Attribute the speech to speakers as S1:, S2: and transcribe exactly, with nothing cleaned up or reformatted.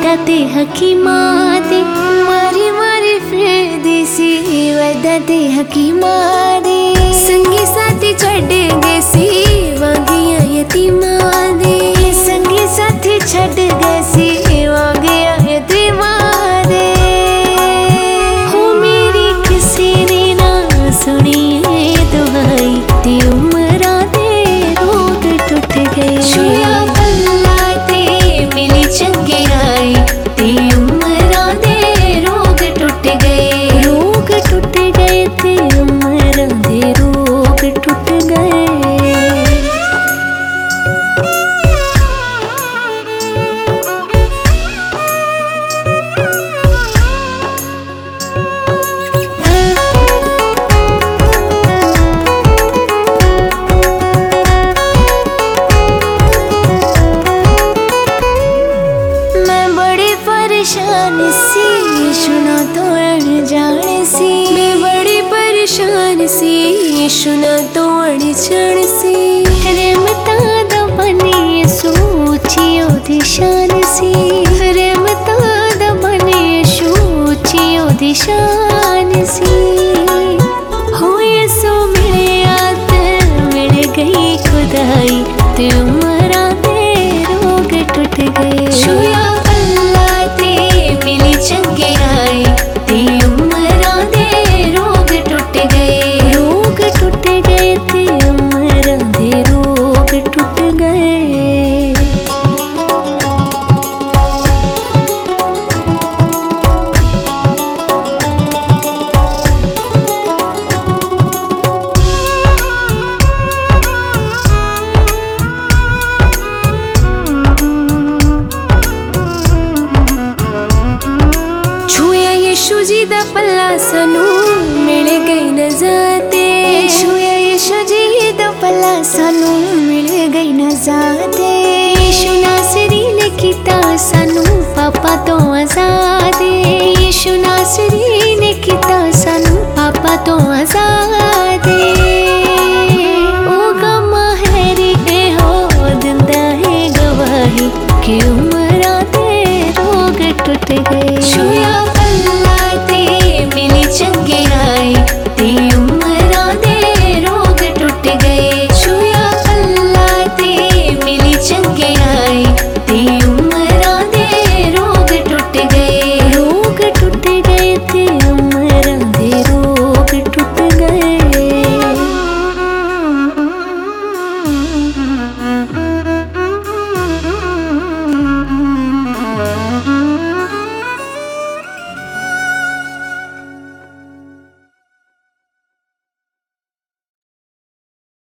S1: ते हकीमा दे मारी मारी फिर देसी वदा ते हकीमा दे संगी साथी छड़ गए सी वागिया यतीमा दे संगी साथी छड़ गए सी वागिया यतीमा दे हो मेरी किसी ने ना सुनी दुहाई ती उमरा दे रोग टूट गए छुया पल्ला ते मिली चंगी आई ती उमरा दे रोग टूट गए रोग टूट गए ती उमरा दे रोग टूट गए। परेशान सी सुना तो अनजान सी मैं बड़ी परेशान सी सुना तो अनजान सी रहमता दा बने सोचियो दिशान सी रहमता दा बने सोचियो दिशान सी हो ये सो मिले आत मिल गई खुदाई ते उमरा दे रोग टूट गए छुया मिली चंगी आई ती उमरा दे रोग टूट गए रोग टूट गए ती उमरा दे रोग टूट गए। यीशु जी दा पल्ला सानू मिल गई नजाते छुया यीशु जी दा पल्ला सानू मिल गई नजाते यीशु नासरी ने किता सानू पापा तो आजादे यीशु नासरी ने किता सानू पापा तो आजादे ओ गमा है रे हो दिंदा है गवाही कि उमरा दे रोग टूट गए छुया मिली चंगी